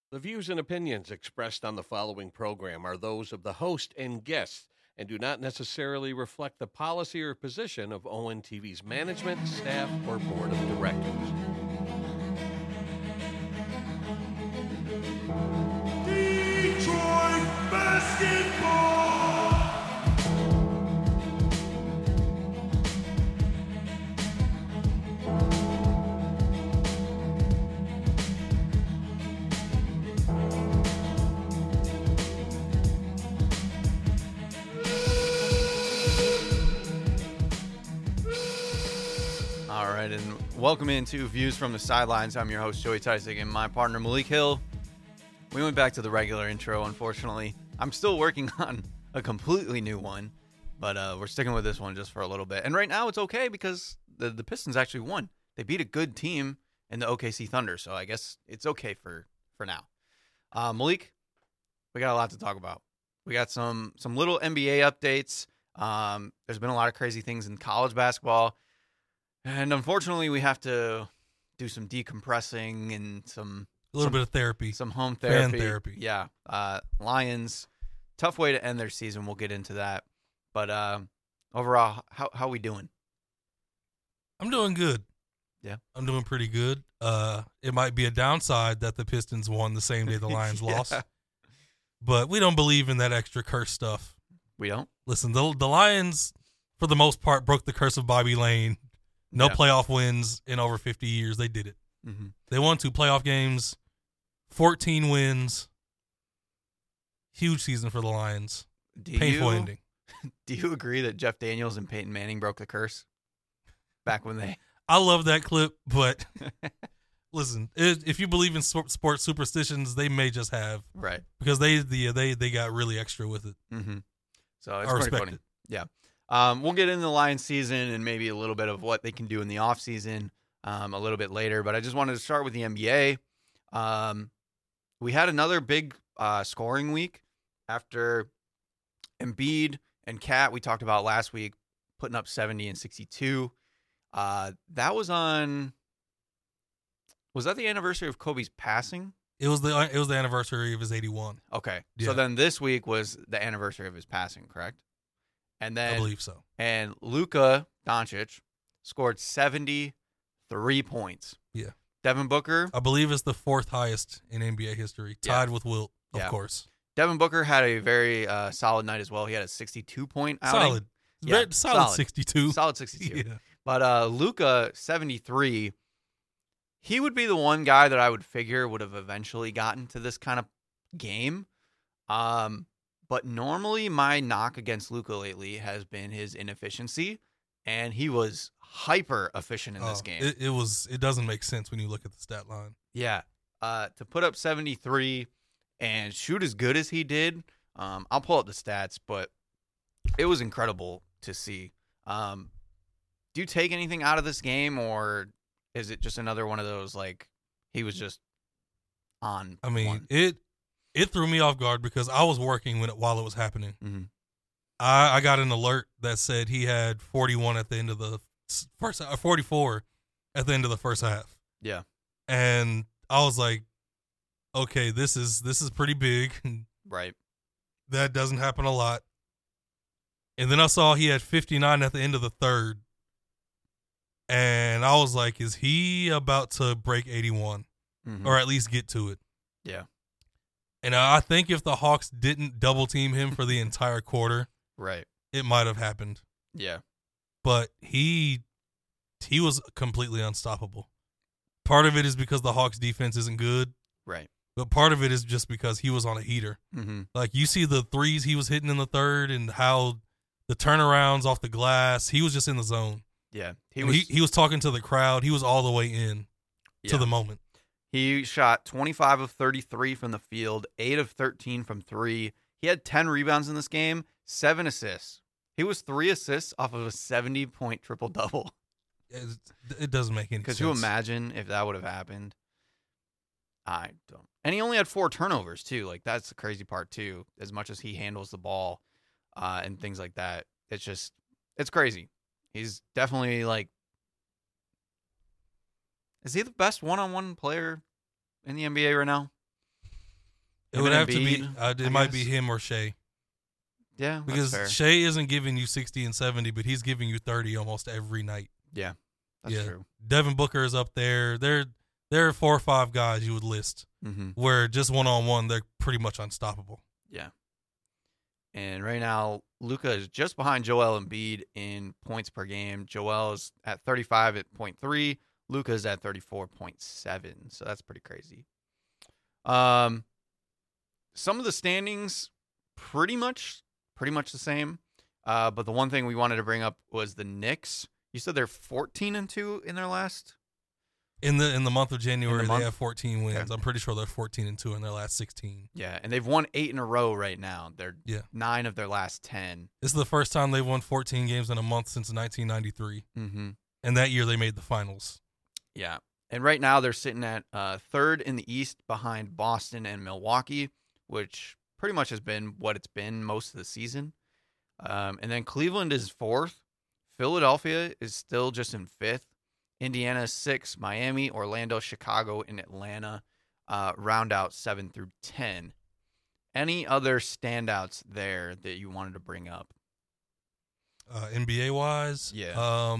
The views and opinions expressed on the following program are those of the host and guests and do not necessarily reflect the policy or position of ONTV's management, staff, or board of directors. Detroit basketball. All right, and welcome into Views from the Sidelines. I'm your host, Joey Tysig, and my partner, Malik Hill. We went back to the regular intro, unfortunately. I'm still working on a completely new one, but we're sticking with this one just for a little bit. And right now, it's okay because the Pistons actually won. They beat a good team in the OKC Thunder, so I guess it's okay for now. Malik, we got a lot to talk about. We got some little NBA updates. There's been a lot of crazy things in college basketball. And unfortunately, we have to do some decompressing and a little bit of therapy. Some home therapy. Fan therapy. Yeah. Lions, tough way to end their season. We'll get into that. But overall, how we doing? I'm doing good. Yeah. I'm doing pretty good. It might be a downside that the Pistons won the same day the Lions Yeah. lost. But we don't believe in that extra curse stuff. We don't? Listen, the Lions, for the most part, broke the curse of Bobby Lane. No Yeah. playoff wins in over 50 years. They did it. Mm-hmm. They won 2 playoff games, 14 wins. Huge season for the Lions. Painful ending. Do you agree that Jeff Daniels and Peyton Manning broke the curse back when they... I love that clip, but listen, if you believe in sports superstitions, they may just have. Right. Because they got really extra with it. Mm-hmm. So I it's pretty respect funny. it. Yeah. We'll get into the Lions season and maybe a little bit of what they can do in the offseason a little bit later. But I just wanted to start with the NBA. We had another big scoring week after Embiid and Cat, we talked about last week, putting up 70 and 62. That was on... Was that the anniversary of Kobe's passing? It was the anniversary of his 81. Okay. Yeah. So then this week was the anniversary of his passing, correct? And then I believe so. And Luka Doncic scored 73 points. Yeah. Devin Booker. I believe it's the 4th highest in NBA history, tied with Wilt, of course. Devin Booker had a very solid night as well. He had a 62-point outing. Solid. Yeah, solid 62. Solid 62. Yeah. But Luka, 73, he would be the one guy that I would figure would have eventually gotten to this kind of game. But normally my knock against Luka lately has been his inefficiency, and he was hyper efficient in this game. It doesn't make sense when you look at the stat line. Yeah. To put up 73 and shoot as good as he did, I'll pull up the stats, but it was incredible to see. Do you take anything out of this game, or is it just another one of those, like, he was just on one? It threw me off guard because I was working while it was happening. Mm-hmm. I got an alert that said he had 41 at the end of the first, 44 at the end of the first half. Yeah. And I was like, okay, this is pretty big. Right. That doesn't happen a lot. And then I saw he had 59 at the end of the third. And I was like, is he about to break 81? Mm-hmm. Or at least get to it? Yeah. And I think if the Hawks didn't double team him for the entire quarter, Right. it might have happened. Yeah. But he was completely unstoppable. Part of it is because the Hawks defense isn't good. Right. But part of it is just because he was on a heater. Mm-hmm. Like, you see the threes he was hitting in the third and how the turnarounds off the glass, he was just in the zone. Yeah. He was talking to the crowd. He was all the way in to the moment. He shot 25 of 33 from the field, 8 of 13 from 3. He had 10 rebounds in this game, 7 assists. He was 3 assists off of a 70-point triple-double. It doesn't make any sense. Could you imagine if that would have happened? I don't. And he only had 4 turnovers, too. Like, that's the crazy part, too. As much as he handles the ball and things like that, it's crazy. He's definitely, like, is he the best one-on-one player in the NBA right now? It would have to be. Embiid, It might be him or Shea. Yeah, Because that's fair. Shea isn't giving you 60 and 70, but he's giving you 30 almost every night. Yeah, that's true. Devin Booker is up there. There are 4 or 5 guys you would list where just one-on-one, they're pretty much unstoppable. Yeah. And right now, Luka is just behind Joel Embiid in points per game. Joel is at 35.3. Luka is at 34.7. So that's pretty crazy. Some of the standings pretty much the same. But the one thing we wanted to bring up was the Knicks. You said they're 14-2 in their last. In the month of January, month? they have 14 wins. Okay. I'm pretty sure they're 14-2 in their last 16. Yeah, and they've won 8 in a row right now. They're Yeah. 9 of their last 10. This is the first time they've won 14 games in a month since 1993. Mm-hmm. And that year they made the finals. Yeah. And right now they're sitting at third in the East behind Boston and Milwaukee, which pretty much has been what it's been most of the season. And then Cleveland is fourth. Philadelphia is still just in fifth. Indiana is 6th. Miami, Orlando, Chicago, and Atlanta round out 7 through 10. Any other standouts there that you wanted to bring up? NBA-wise? Yeah.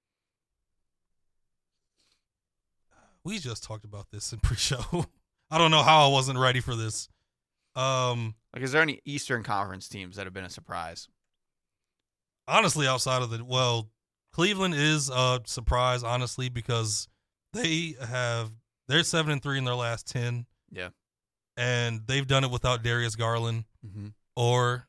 We just talked about this in pre-show. I don't know how I wasn't ready for this. Is there any Eastern Conference teams that have been a surprise? Honestly, outside of Cleveland is a surprise, honestly, because they're 7-3 in their last 10. Yeah. And they've done it without Darius Garland Mm-hmm. or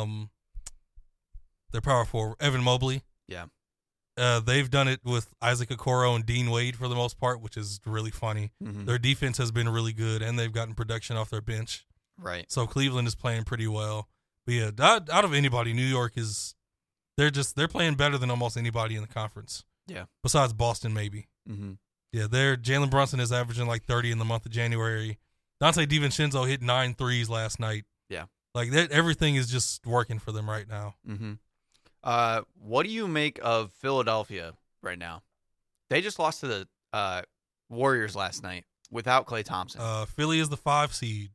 their power forward, Evan Mobley. Yeah. They've done it with Isaac Okoro and Dean Wade for the most part, which is really funny. Mm-hmm. Their defense has been really good, and they've gotten production off their bench. Right. So Cleveland is playing pretty well. But yeah, out of anybody, New York is they're playing better than almost anybody in the conference. Yeah. Besides Boston, maybe. Mm-hmm. Yeah, Jalen Brunson is averaging like 30 in the month of January. Dante DiVincenzo hit 9 threes last night. Yeah. Like everything is just working for them right now. Mm-hmm. What do you make of Philadelphia right now? They just lost to the Warriors last night without Klay Thompson. Philly is the 5 seed.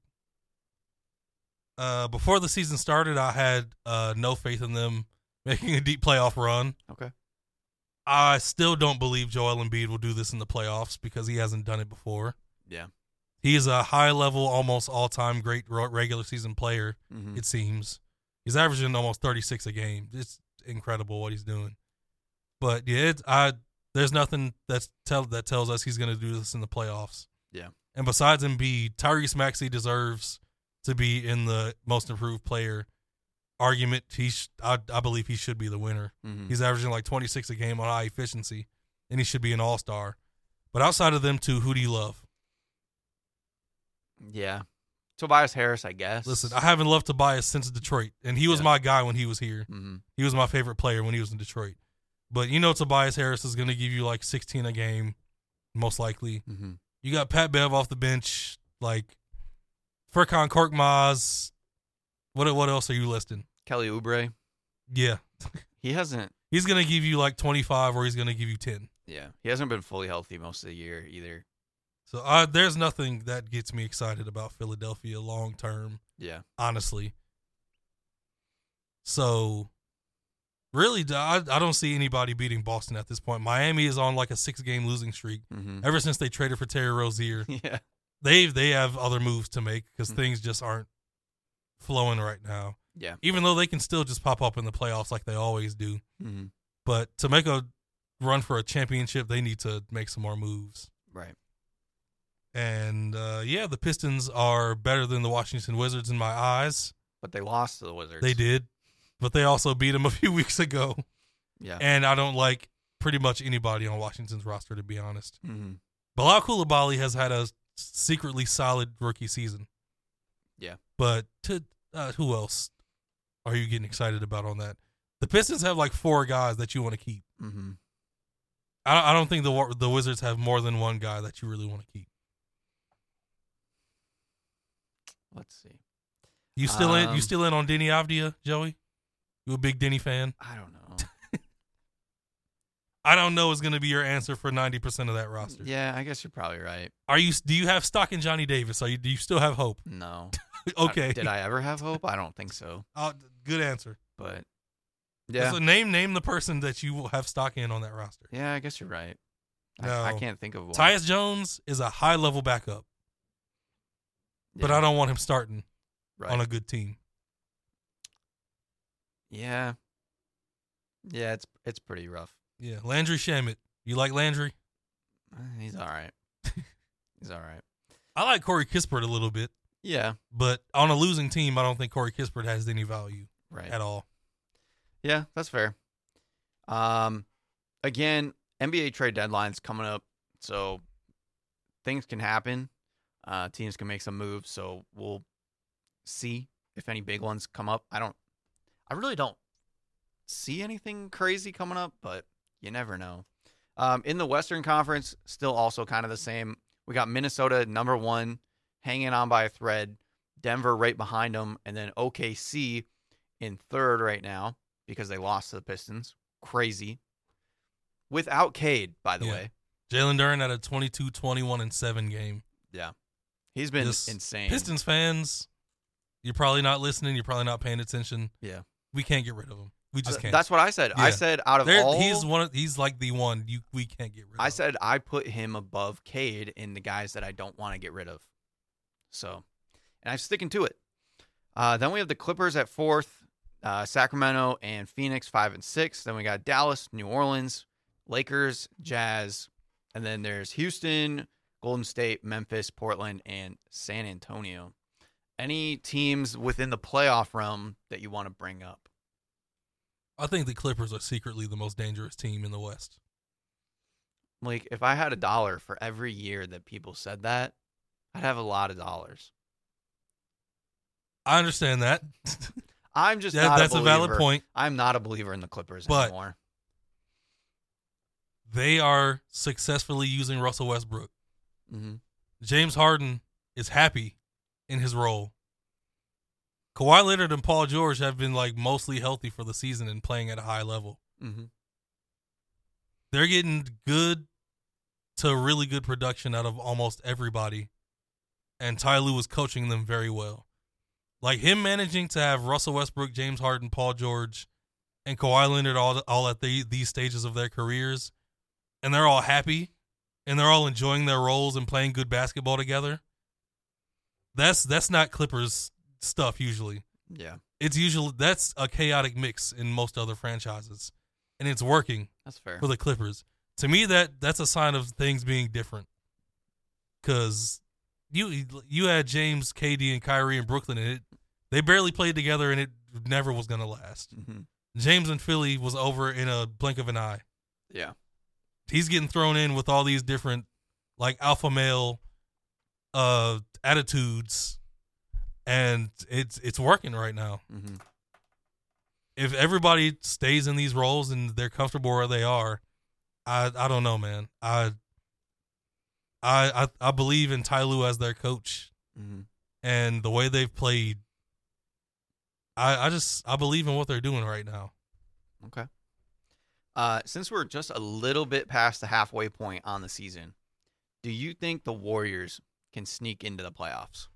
Before the season started, I had no faith in them making a deep playoff run. Okay. I still don't believe Joel Embiid will do this in the playoffs because he hasn't done it before. Yeah. He is a high-level, almost all-time great regular season player, Mm-hmm. it seems. He's averaging almost 36 a game. It's incredible what he's doing. But, yeah, there's nothing that tells us he's going to do this in the playoffs. Yeah. And besides Embiid, Tyrese Maxey deserves to be in the most improved player argument. I believe he should be the winner. Mm-hmm. He's averaging like 26 a game on high efficiency, and he should be an all-star. But outside of them two, who do you love? Yeah. Tobias Harris, I guess. Listen, I haven't loved Tobias since Detroit, and he was my guy when he was here. Mm-hmm. He was my favorite player when he was in Detroit. But you know Tobias Harris is going to give you like 16 a game, most likely. Mm-hmm. You got Pat Bev off the bench, like Furkan Korkmaz. What else are you listing? Kelly Oubre. Yeah. He hasn't. He's going to give you like 25 or he's going to give you 10. Yeah. He hasn't been fully healthy most of the year either. So there's nothing that gets me excited about Philadelphia long term, Yeah. honestly. So really, I don't see anybody beating Boston at this point. Miami is on like a 6-game losing streak. Mm-hmm. Ever since they traded for Terry Rozier, Yeah. they have other moves to make because things just aren't flowing right now. Yeah. Even though they can still just pop up in the playoffs like they always do. Mm-hmm. But to make a run for a championship, they need to make some more moves. Right. And, the Pistons are better than the Washington Wizards in my eyes. But they lost to the Wizards. They did. But they also beat them a few weeks ago. Yeah. And I don't like pretty much anybody on Washington's roster, to be honest. Mm-hmm. Bilal Coulibaly has had a secretly solid rookie season. Yeah. But who else are you getting excited about on that? The Pistons have like 4 guys that you want to keep. Mm-hmm. I don't think the Wizards have more than one guy that you really want to keep. Let's see. You still in on Denny Avdia, Joey? You a big Denny fan? I don't know. I don't know is going to be your answer for 90% of that roster. Yeah, I guess you're probably right. Do you have stock in Johnny Davis? Do you still have hope? No. Okay. Did I ever have hope? I don't think so. Good answer. But yeah, So name the person that you will have stock in on that roster. yeah, I guess you're right. No. I can't think of one. Tyus Jones is a high level backup, but Yeah, I don't want him starting right. on a good team. Yeah, it's pretty rough. Yeah, Landry Shamet. You like Landry? He's all right. He's all right. I like Corey Kispert a little bit, Yeah, but on a losing team, I don't think Corey Kispert has any value right. at all. Yeah, that's fair. Again, NBA trade deadline's coming up, so things can happen. Teams can make some moves, so we'll see if any big ones come up. I really don't see anything crazy coming up, but you never know. In the Western Conference, still also kind of the same. We got Minnesota number 1, hanging on by a thread. Denver right behind them, and then OKC in 3rd right now because they lost to the Pistons. Crazy. Without Cade, by the way. Jalen Duren had a 22, 21, and 7 game. Yeah. He's been insane. Pistons fans, you're probably not listening. You're probably not paying attention. Yeah. We can't get rid of him. We just can't. That's what I said. Yeah. I said out of all... He's like the one we can't get rid of. I said I put him above Cade in the guys that I don't want to get rid of. So, and I'm sticking to it. Then we have the Clippers at 4th, Sacramento and Phoenix 5 and 6. Then we got Dallas, New Orleans, Lakers, Jazz, and then there's Houston, Golden State, Memphis, Portland, and San Antonio. Any teams within the playoff realm that you want to bring up? I think the Clippers are secretly the most dangerous team in the West. Like, if I had $1 for every year that people said that, I'd have a lot of dollars. I understand that. I'm just not that's a believer. a valid point. I'm not a believer in the Clippers But anymore. They are successfully using Russell Westbrook. Mm-hmm. James Harden is happy in his role. Kawhi Leonard and Paul George have been like mostly healthy for the season and playing at a high level. Mm-hmm. They're getting good to really good production out of almost everybody. And Ty Lue was coaching them very well. Like him managing to have Russell Westbrook, James Harden, Paul George, and Kawhi Leonard all at these stages of their careers, and they're all happy, and they're all enjoying their roles and playing good basketball together. That's not Clippers stuff usually. Yeah. That's a chaotic mix in most other franchises, and it's working. That's fair. For the Clippers. To me, that's a sign of things being different. Because you had James, KD, and Kyrie in Brooklyn, and they barely played together, and it never was going to last. Mm-hmm. James in Philly was over in a blink of an eye. Yeah. He's getting thrown in with all these different, like, alpha male attitudes, and it's working right now. Mm-hmm. If everybody stays in these roles and they're comfortable where they are, I don't know, man. I believe in Ty Lue as their coach, mm-hmm. and the way they've played. I believe in what they're doing right now. Okay. Since we're just a little bit past the halfway point on the season, do you think the Warriors can sneak into the playoffs?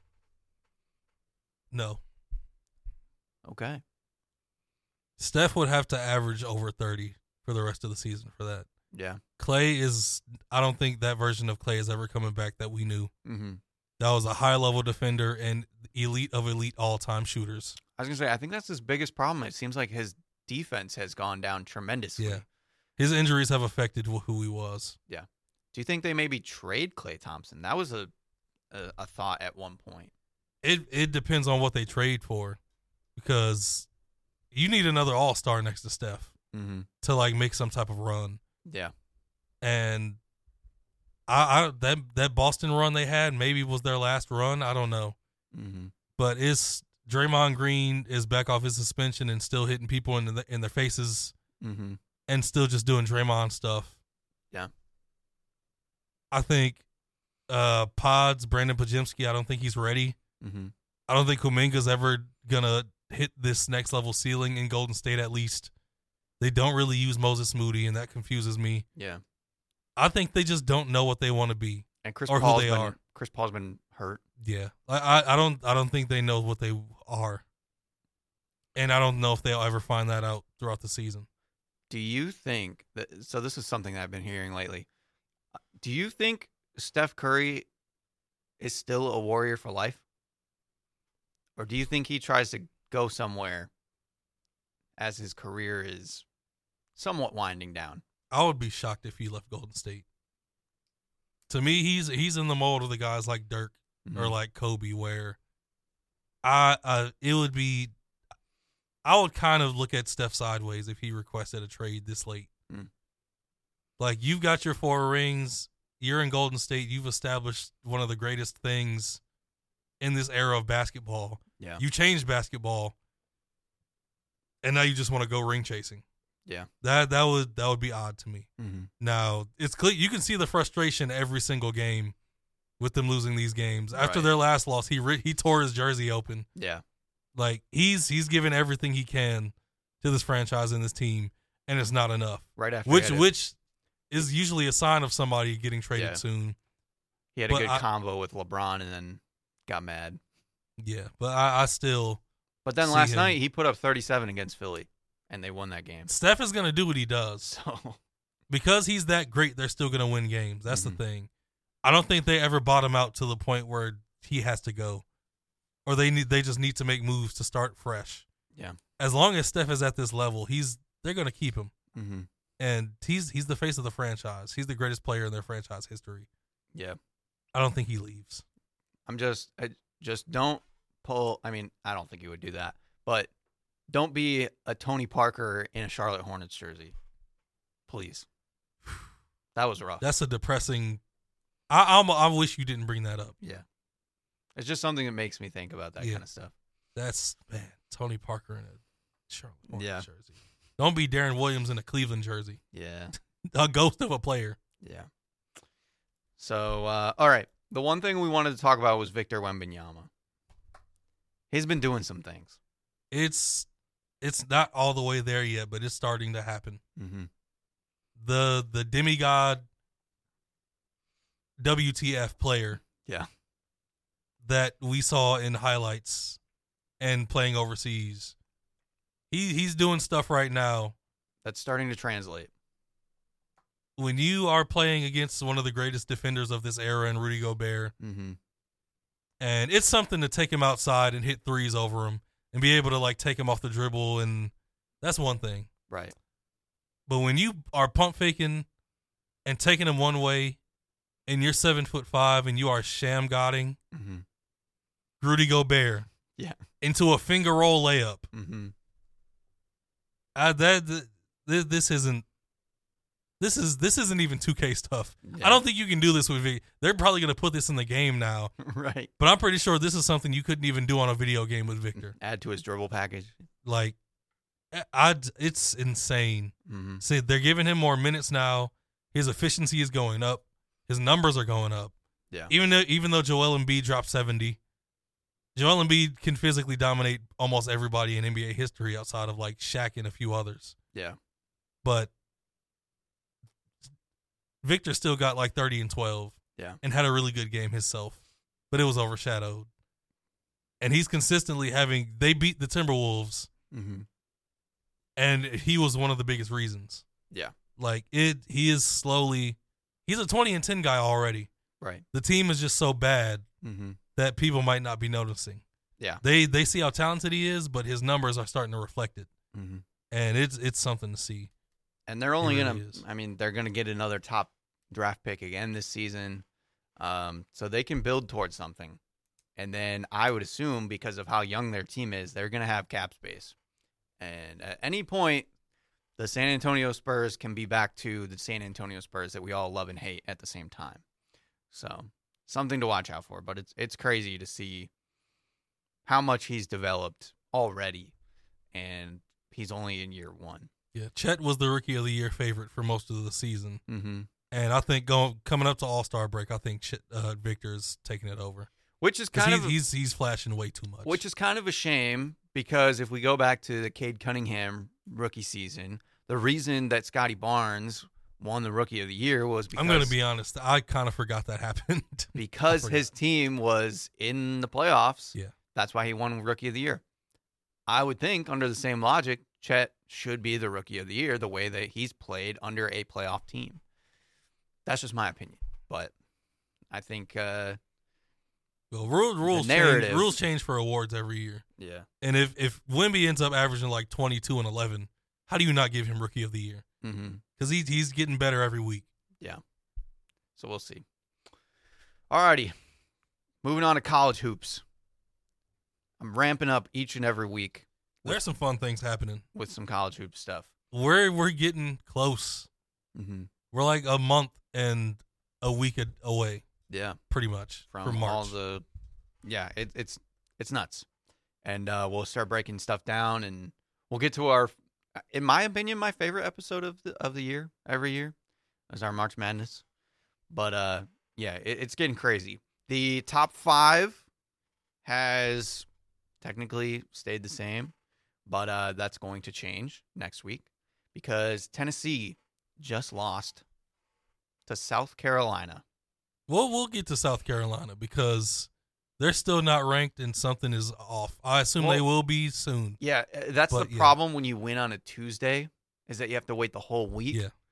No. Okay. Steph would have to average over 30 for the rest of the season for that. Yeah. I don't think that version of Klay is ever coming back that we knew. Mm-hmm. That was a high-level defender and elite of elite all-time shooters. I was going to say, I think that's his biggest problem. It seems like his defense has gone down tremendously. Yeah. His injuries have affected who he was. Yeah. Do you think they maybe trade Klay Thompson? That was a thought at one point. It depends on what they trade for, because you need another all-star next to Steph to like make some type of run. Yeah. And that Boston run they had maybe was their last run. I don't know. Mm-hmm. But Draymond Green is back off his suspension and still hitting people in their faces and still just doing Draymond stuff. Yeah. I think Pods, Brandon Podziemski, I don't think he's ready. Mm-hmm. I don't think Kuminga's ever going to hit this next level ceiling in Golden State, at least. They don't really use Moses Moody, and that confuses me. Yeah. I think they just don't know what they want to be. And Chris or Paul's who they are. Chris Paul's been hurt. Yeah, I don't think they know what they are, and I don't know if they'll ever find that out throughout the season. Do you think that? So this is something that I've been hearing lately. Do you think Steph Curry is still a Warrior for life, or do you think he tries to go somewhere as his career is somewhat winding down? I would be shocked if he left Golden State. To me, he's in the mold of the guys like Dirk or like Kobe, where it would be. I would kind of look at Steph sideways if he requested a trade this late. Like, you've got your 4 rings. You're in Golden State. You've established one of the greatest things in this era of basketball. Yeah. You changed basketball, and now you just want to go ring chasing. Yeah. That would be odd to me. Now, it's clear you can see the frustration every single game with them losing these games. After their last loss, he tore his jersey open. Yeah. Like, he's given everything he can to this franchise and this team, and it's not enough. Right after which is usually a sign of somebody getting traded soon. He had a good combo with LeBron and then got mad. Yeah, but I still. But then last night he put up 37 against Philly, and they won that game. Steph is going to do what he does. So because he's that great, they're still going to win games. That's the thing. I don't think they ever bottom out to the point where he has to go, or they just need to make moves to start fresh. Yeah. As long as Steph is at this level, they're going to keep him. And he's the face of the franchise. He's the greatest player in their franchise history. Yeah. I don't think he leaves. I just don't pull. I mean, I don't think he would do that, but don't be a Tony Parker in a Charlotte Hornets jersey, please. That was rough. That's a depressing. I wish you didn't bring that up. Yeah, it's just something that makes me think about that kind of stuff. That's Tony Parker in a Charlotte Hornets jersey. Don't be Darren Williams in a Cleveland jersey. Yeah, a ghost of a player. Yeah. So, all right. The one thing we wanted to talk about was Victor Wembanyama. He's been doing some things. It's not all the way there yet, but it's starting to happen. The demigod WTF player that we saw in highlights and playing overseas, he's doing stuff right now that's starting to translate. When you are playing against one of the greatest defenders of this era in Rudy Gobert, and it's something to take him outside and hit threes over him and be able to like take him off the dribble, and that's one thing. Right. But when you are pump faking and taking him one way, and you're 7'5" and you are sham godding Rudy Gobert into a finger roll layup. This isn't even 2K stuff. Yeah. I don't think you can do this with video. They're probably going to put this in the game now. Right. But I'm pretty sure this is something you couldn't even do on a video game with Victor. Add to his dribble package. Like, it's insane. See, they're giving him more minutes now. His efficiency is going up. His numbers are going up. Yeah. Even though Joel Embiid dropped 70, Joel Embiid can physically dominate almost everybody in NBA history outside of like Shaq and a few others. Yeah. But Victor still got like 30 and 12 and had a really good game himself, but it was overshadowed. And he's consistently they beat the Timberwolves, and he was one of the biggest reasons. Yeah. Like, he is slowly, he's a 20 and 10 guy already. Right. The team is just so bad that people might not be noticing. Yeah. They see how talented he is, but his numbers are starting to reflect it. And it's something to see. And they're only they're going to get another top draft pick again this season. So they can build towards something. And then I would assume, because of how young their team is, they're going to have cap space. And at any point, the San Antonio Spurs can be back to the San Antonio Spurs that we all love and hate at the same time. So something to watch out for. But it's crazy to see how much he's developed already. And he's only in year 1. Yeah, Chet was the Rookie of the Year favorite for most of the season. And I think coming up to All-Star break, I think Victor's taking it over. Which is kind of he's flashing way too much. Which is kind of a shame, because if we go back to the Cade Cunningham rookie season, the reason that Scotty Barnes won the Rookie of the Year was because I'm going to be honest. I kind of forgot that happened. because his team was in the playoffs. Yeah. That's why he won Rookie of the Year. I would think under the same logic, Chet should be the Rookie of the Year the way that he's played under a playoff team. That's just my opinion. But I think well, rules change for awards every year. Yeah. And if Wemby ends up averaging like 22 and 11, how do you not give him Rookie of the Year? Because he's getting better every week. Yeah. So we'll see. Alrighty. Moving on to college hoops. I'm ramping up each and every week. There's some fun things happening with some college hoop stuff. We're getting close. We're like a month and a week away. Yeah, pretty much from March. All the, it's nuts, and we'll start breaking stuff down, and we'll get to our, in my opinion, my favorite episode of the year every year is our March Madness. But it's getting crazy. The top 5 has technically stayed the same, but that's going to change next week because Tennessee just lost to South Carolina. Well, we'll get to South Carolina because they're still not ranked and something is off. I assume they will be soon. Yeah, that's the problem when you win on a Tuesday is that you have to wait the whole week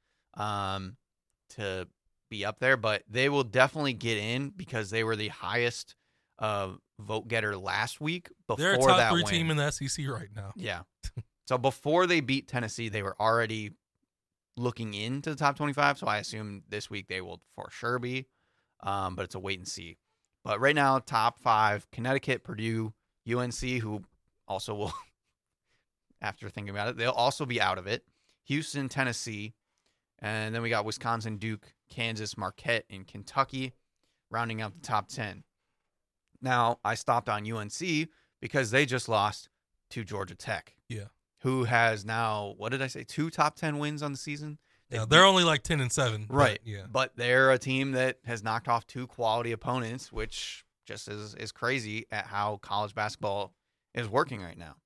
to be up there. But they will definitely get in because they were the highest vote getter last week. They're a top 3 team in the SEC right now. Yeah. So before they beat Tennessee, they were already looking into the top 25. So I assume this week they will for sure be. But it's a wait and see. But right now, top 5, Connecticut, Purdue, UNC, who also will, after thinking about it, they'll also be out of it. Houston, Tennessee. And then we got Wisconsin, Duke, Kansas, Marquette, and Kentucky rounding out the top 10. Now, I stopped on UNC because they just lost to Georgia Tech. Yeah. Who has now, what did I say, 2 top 10 wins on the season? They're only like 10-7. Right. But, but they're a team that has knocked off 2 quality opponents, which just is crazy at how college basketball is working right now.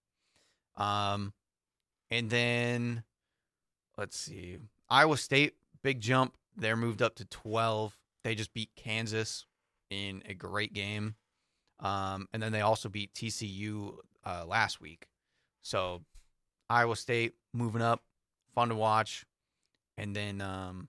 And then, let's see. Iowa State, big jump. They're moved up to 12. They just beat Kansas in a great game. And then they also beat TCU last week. So Iowa State moving up, fun to watch. And then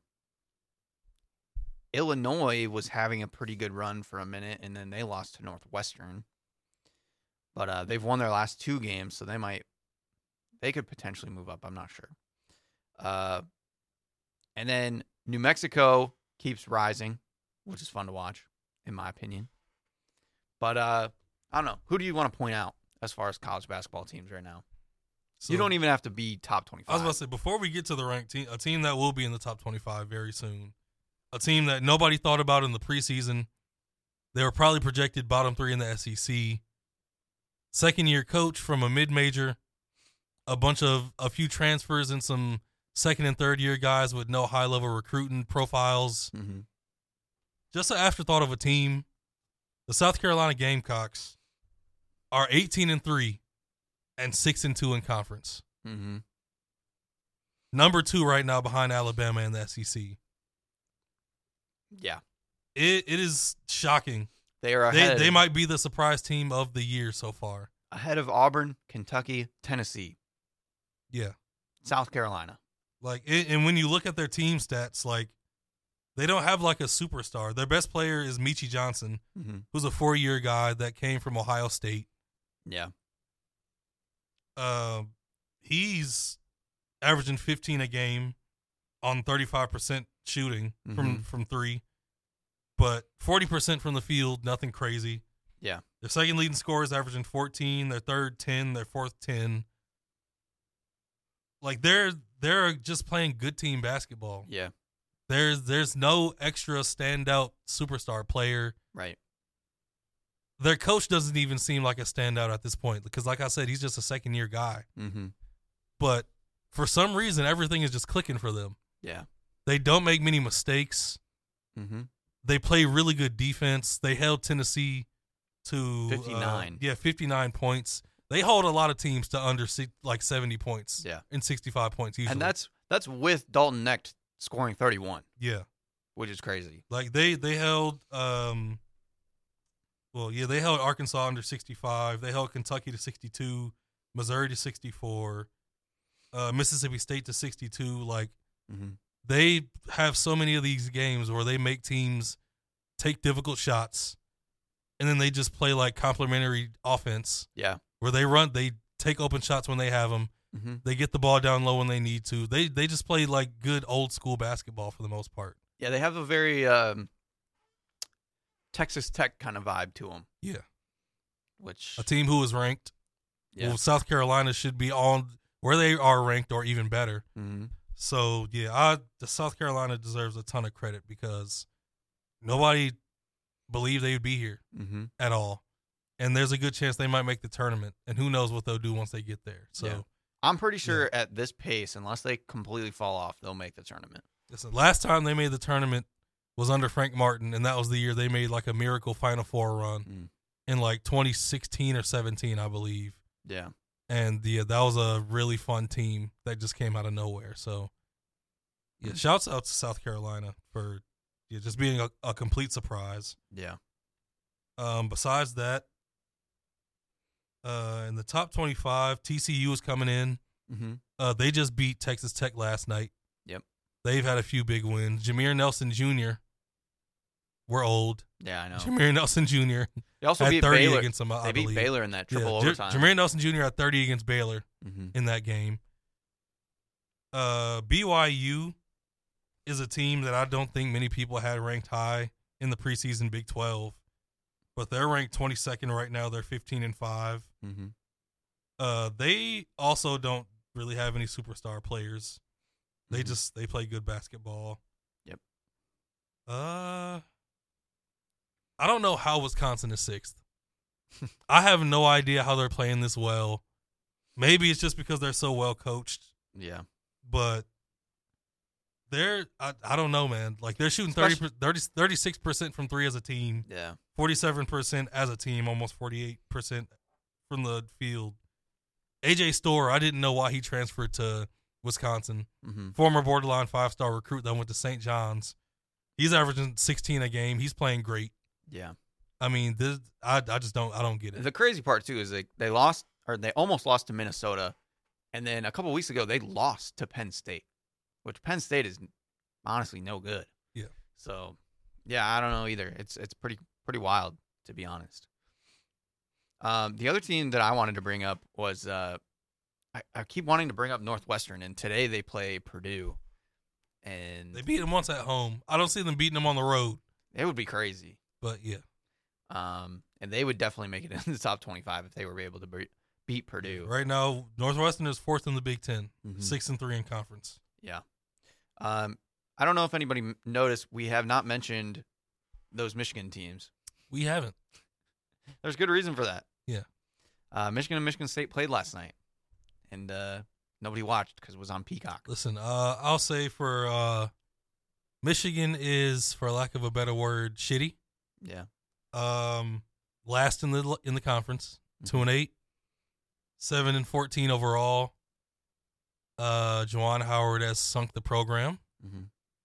Illinois was having a pretty good run for a minute, and then they lost to Northwestern. But they've won their last 2 games, so they could potentially move up. I'm not sure. And then New Mexico keeps rising, which is fun to watch, in my opinion. But I don't know. Who do you want to point out as far as college basketball teams right now? So, you don't even have to be top 25. I was about to say, before we get to the ranked team, a team that will be in the top 25 very soon, a team that nobody thought about in the preseason, they were probably projected bottom 3 in the SEC, second-year coach from a mid-major, a few transfers and some second- and third-year guys with no high-level recruiting profiles. Mm-hmm. Just an afterthought of a team. The South Carolina Gamecocks are 18-3. And 6-2 in conference. Mm-hmm. Number 2 right now behind Alabama and the SEC. Yeah. It is shocking. They are ahead. They might be the surprise team of the year so far. Ahead of Auburn, Kentucky, Tennessee. Yeah. South Carolina. And when you look at their team stats, they don't have a superstar. Their best player is Michi Johnson, who's a 4-year guy that came from Ohio State. Yeah. He's averaging 15 a game on 35% shooting from 3, but 40% from the field, nothing crazy. Yeah. Their second leading scorer is averaging 14, their third 10, their fourth 10. They're just playing good team basketball. Yeah. There's no extra standout superstar player. Right. Their coach doesn't even seem like a standout at this point because, like I said, he's just a second-year guy. Mm-hmm. But for some reason, everything is just clicking for them. Yeah. They don't make many mistakes. Mm-hmm. They play really good defense. They held Tennessee to 59. 59 points. They hold a lot of teams to under 70 points. Yeah. And 65 points usually. And that's with Dalton Knecht scoring 31, Yeah. which is crazy. Like they held they held Arkansas under 65. They held Kentucky to 62, Missouri to 64, Mississippi State to 62. Like they have so many of these games where they make teams take difficult shots, and then they just play like complementary offense. Yeah. Where they take open shots when they have them. Mm-hmm. They get the ball down low when they need to. They just play like good old school basketball for the most part. Yeah, they have a very Texas Tech kind of vibe to them. Yeah. Which A team who is ranked. yeah. Well, South Carolina should be on where they are ranked or even better. Mm-hmm. So, yeah, the South Carolina deserves a ton of credit because nobody believed they would be here at all. And there's a good chance they might make the tournament. And who knows what they'll do once they get there. So, Yeah. I'm pretty sure at this pace, unless they completely fall off, they'll make the tournament. listen, last time they made the tournament was under Frank Martin, and that was the year they made like a miracle Final Four run in like 2016 or 17, I believe. Yeah. And that was a really fun team that just came out of nowhere. So, yeah, shouts out to South Carolina for just being a complete surprise. Yeah. Besides that, in the top 25, TCU is coming in. Mm-hmm. They just beat Texas Tech last night. Yep. They've had a few big wins. Jameer Nelson Jr. We're old. Yeah, I know. Jameer Nelson Jr. They also had beat 30 Baylor. against them. They beat Baylor in that triple overtime. Jameer Nelson Jr. had 30 against Baylor Mm-hmm. in that game. BYU is a team that I don't think many people had ranked high in the preseason Big 12, but they're ranked 22nd right now. They're 15-5. Mm-hmm. They also don't really have any superstar players. They they play good basketball. Yep. I don't know how Wisconsin is 6th. I have no idea how they're playing this well. Maybe it's just because they're so well coached, Yeah. but I don't know, man. Like they're shooting 36% from three as a team, Yeah. 47% as a team, almost 48% from the field. AJ Storr, I didn't know why he transferred to Wisconsin. Mm-hmm. Former borderline 5-star recruit that went to St. John's. He's averaging 16 a game. He's playing great. Yeah. I mean, I don't get it. The crazy part too is they lost, or they almost lost to Minnesota, and then a couple weeks ago they lost to Penn State, which Penn State is honestly no good. Yeah. So, yeah, I don't know either. It's pretty wild, to be honest. The other team that I wanted to bring up was I keep wanting to bring up Northwestern, and today they play Purdue, and They beat them once at home. I don't see them beating them on the road, it would be crazy. but yeah. And they would definitely make it in the top 25 if they were able to beat Purdue. Right now, Northwestern is 4th in the Big Ten, Mhm. 6-3 in conference. Yeah. I don't know if anybody noticed, we have not mentioned those Michigan teams. We haven't. There's good reason for that. Yeah. Michigan and Michigan State played last night, and nobody watched because it was on Peacock. Listen, I'll say for Michigan is, for lack of a better word, shitty. Yeah. Last in the conference, 2-8, 7-14 overall. Juwan Howard has sunk the program. Mm-hmm.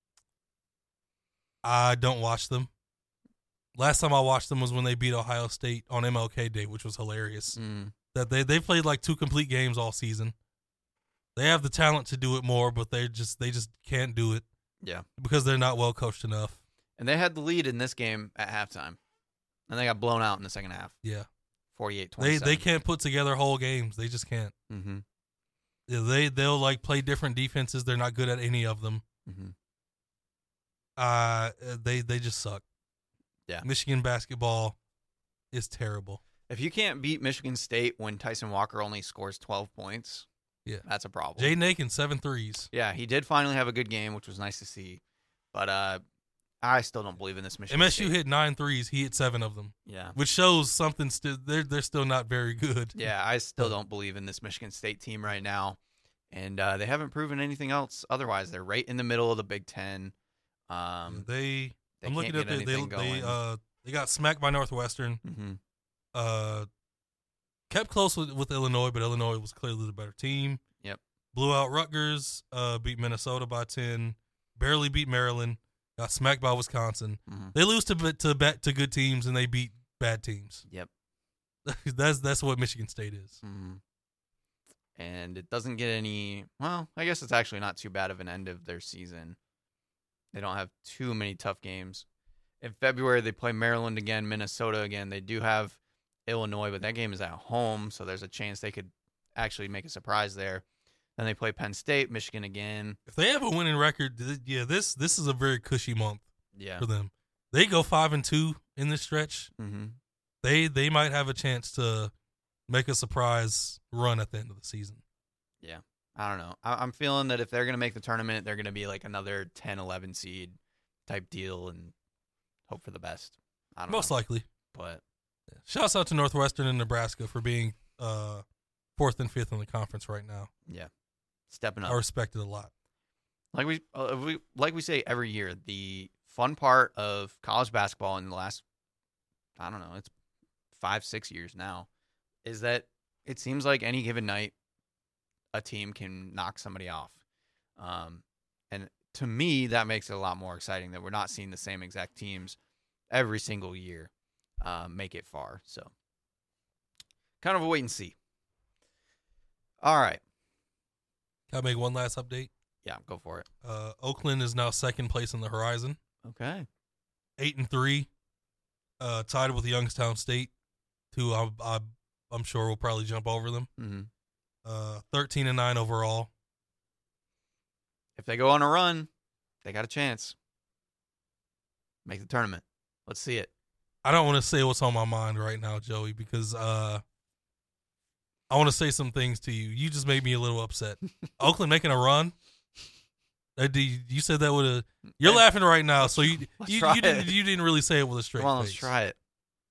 I don't watch them. Last time I watched them was when they beat Ohio State on MLK Day, which was hilarious. Mm. That they played like 2 complete games all season. They have the talent to do it more, but they just can't do it. Yeah. Because they're not well coached enough. And they had the lead in this game at halftime, and they got blown out in the second half, Yeah. 48-27. They can't put together whole games. They just can't. Mm-hmm. Yeah, they'll like play different defenses. They're not good at any of them. Mm-hmm. They just suck. Yeah. Michigan basketball is terrible. If you can't beat Michigan State when Tyson Walker only scores 12 points, Yeah. that's a problem. Jaden Aiken, 7 threes. Yeah, he did finally have a good game, which was nice to see. But I still don't believe in this Michigan MSU State. hit 9 threes. He hit 7 of them, Yeah. which shows something. They're still not very good. Yeah, I still don't believe in this Michigan State team right now. And they haven't proven anything else otherwise. They're right in the middle of the Big Ten. I'm They looking can't at get anything going. they got smacked by Northwestern. Mm-hmm. Kept close with Illinois, but Illinois was clearly the better team. Yep. Blew out Rutgers. Beat Minnesota by 10. barely beat Maryland, got smacked by Wisconsin. Mhm. They lose to good teams, and they beat bad teams. Yep. That's what Michigan State is. Mhm. And it doesn't get any. Well, I guess it's actually not too bad of an end of their season. They don't have too many tough games. In February, they play Maryland again, Minnesota again. They do have Illinois, but that game is at home, so there's a chance they could actually make a surprise there. Then they play Penn State, Michigan again. If they have a winning record, this is a very cushy month Yeah. for them. They go 5-2 in this stretch. Mm-hmm. They might have a chance to make a surprise run at the end of the season. Yeah. I don't know. I'm feeling that if they're going to make the tournament, they're going to be like another 10, 11 seed type deal and hope for the best. I don't Most know. likely. But Shouts out to Northwestern and Nebraska for being 4th and 5th in the conference right now. yeah, stepping up. I respect it a lot. Like we say every year, the fun part of college basketball in the last, I don't know, it's 5-6 years now, is that it seems like any given night, a team can knock somebody off. And to me, that makes it a lot more exciting that we're not seeing the same exact teams every single year make it far. So kind of a wait and see. All right. Can I make one last update? Yeah, go for it. Oakland is now second place in the Horizon, Okay. 8-3, tied with Youngstown State, who I'm sure will probably jump over them. Mm-hmm. 13-9 overall. If they go on a run, they got a chance. Make the tournament. Let's see it. I don't want to say what's on my mind right now, Joey, because I want to say some things to you. You just made me a little upset. Oakland making a run. You said that with a. You're Hey, laughing right now, so you try didn't it. you didn't really say it with a straight Come on, face. let's try it.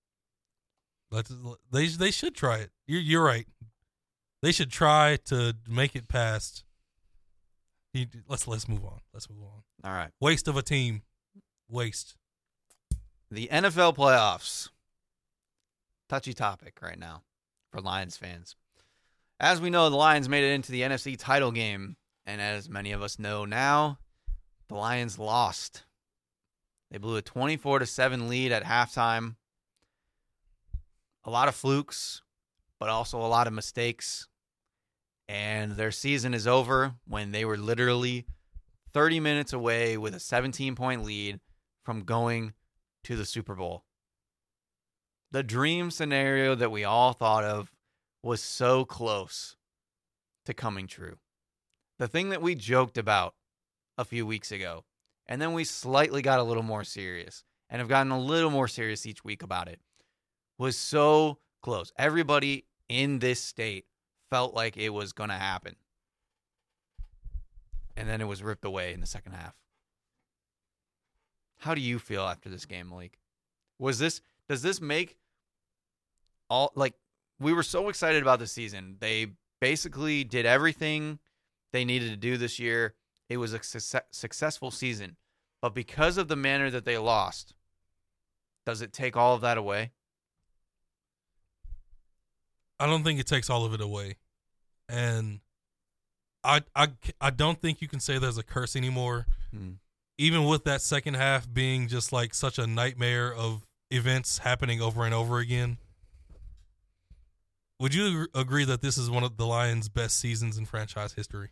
They should try it. You're right. They should try to make it past. Let's move on. Let's move on. All right. Waste of a team. Waste. The NFL playoffs. Touchy topic right now for Lions fans. As we know, the Lions made it into the NFC title game. And as many of us know now, the Lions lost. They blew a 24-7 lead at halftime. A lot of flukes, but also a lot of mistakes. And their season is over when they were literally 30 minutes away with a 17-point lead from going to the Super Bowl. The dream scenario that we all thought of was so close to coming true. The thing that we joked about a few weeks ago, and then we slightly got a little more serious and have gotten a little more serious each week about it, was so close. Everybody in this state felt like it was going to happen. And then it was ripped away in the second half. How do you feel after this game, Malik? Does this make all, like, we were so excited about the season. They basically did everything they needed to do this year. It was a successful season. But because of the manner that they lost, does it take all of that away? I don't think it takes all of it away. And I don't think you can say there's a curse anymore. Even with that second half being just like such a nightmare of events happening over and over again. Would you agree that this is one of the Lions' best seasons in franchise history?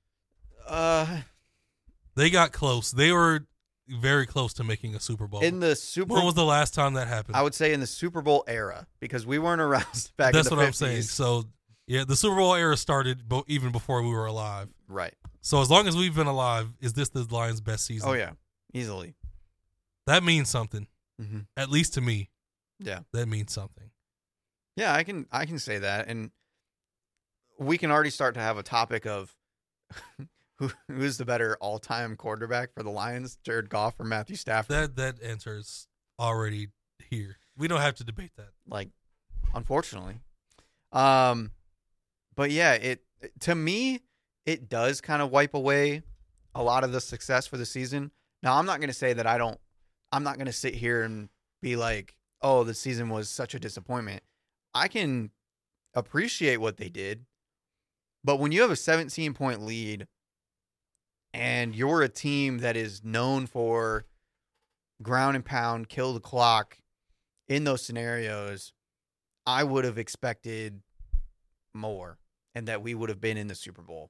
They got close. They were very close to making a Super Bowl. In the Super When was the last time that happened? I would say in the Super Bowl era, because we weren't around back That's in the what 50s. I'm saying. So, yeah, the Super Bowl era started even before we were alive. Right. So as long as we've been alive, is this the Lions' best season? Oh, yeah. Easily. That means something. Mm-hmm. At least to me. Yeah. That means something. Yeah, I can say that. And we can already start to have a topic of who's the better all-time quarterback for the Lions, Jared Goff or Matthew Stafford. That answer is already here. We don't have to debate that. Like, unfortunately. But yeah, to me, it does kind of wipe away a lot of the success for the season. Now, I'm not going to say that I'm not going to sit here and be like, oh, the season was such a disappointment. I can appreciate what they did. But when you have a 17-point lead and you're a team that is known for ground and pound, kill the clock in those scenarios, I would have expected more and that we would have been in the Super Bowl.